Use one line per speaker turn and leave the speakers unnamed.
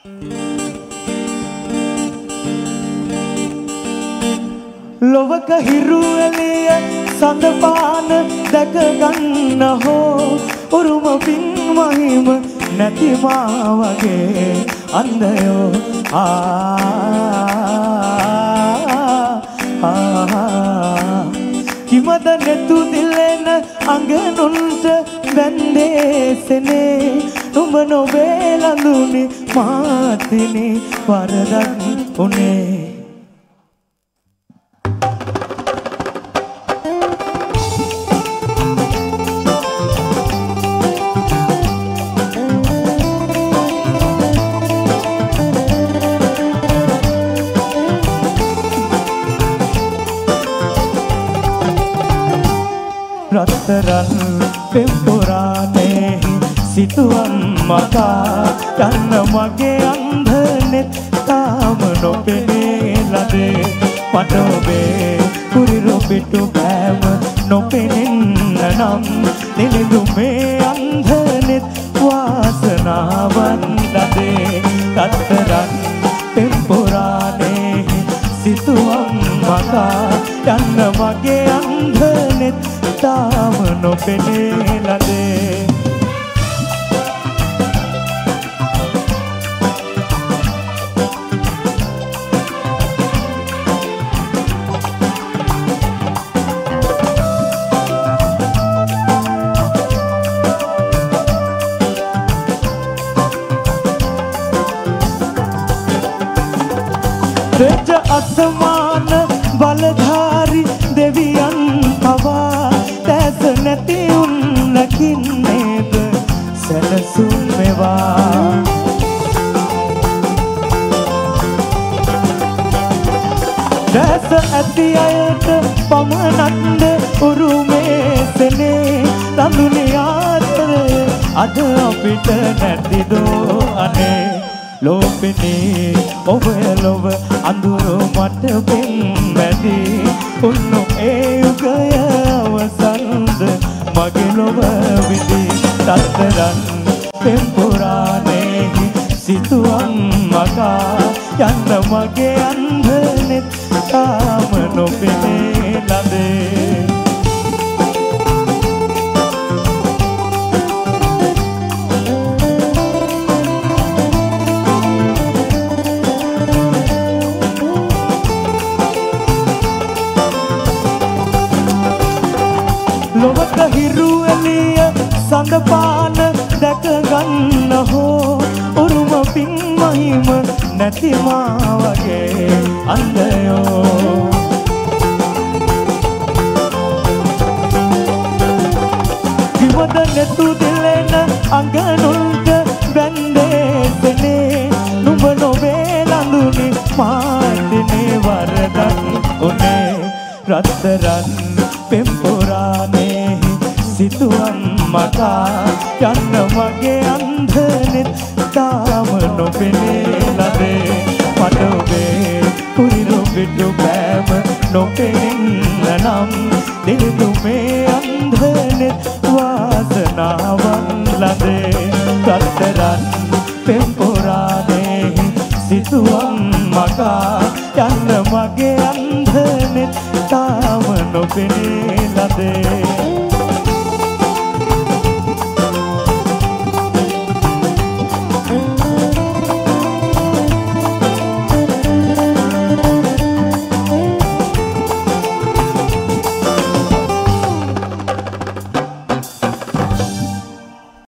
ලොවක හිරු එළිය සඳපාන දැක ගන්න හෝ උරුම පින් මහිම නැති මා වගේ අන්ධයෝ කිමද නෙතු දිලෙන අඟනුන්ට වැන්දේසනේ නුඹ නොවේ ලඳුනි මාතිනි වරදක් උනේ රත්තරන් පෙම්පුරානේ සිතුවම් මකා යන්න මගේ අන්ධනෙත් තාම නොපෙනේ ලදේ මට ඔබේ කුරිරු පිටු පෑම නොපෙනෙන්න නම් නිලිඳු මේ අන්ධනෙත් වාසනාවන් ලදේ රත්තරන් පෙම්පුරානේ සිතුවම් මකා යන්න මගේ අන්ධනෙත් තාම නොපෙනේ ලදේ රජ අසමාන බලධාරි දෙවියන් පවා දැස නැති උන්නකින්නේද සැලසුම් මෙවා දැස ඇති අයට පමණක්ද උරුමේසනේ ලඳුනි ආදරය අද අපිට නැතිදෝ අනේ ලෝපෙනේ ඔබ ලොව අඳුරු මට පෙම්මැදි උන්නු ඒ යුගය අවසන්ද මගේ ලොව විදි රත්තරන් පෙම්පුරානේ සිතුවම් මකා යන්න මගේ අන්ධනෙත් තාම නොපෙනේ ලදේ ලොවක හිරු එළිය සඳපාන දැක ගන්න හෝ උරුම පින් මහිම නැති මා වගේ අන්ධයෝ කිවද නෙතු දිලෙන අඟනුන්ට වැන්දේසනේ නුඹ නොවේ ලඳුනි මාතිනේ වරදක් උනේ රත්තරන් පෙම්පුරානේ සිතුවම් මකා යන්න මගේ අන්ධනෙත් තාම නොපෙනේ ලදේ මට ඔබේ කුරිරු පිටු පෑම නොපෙනෙන්න නම් දිලිඳු මේ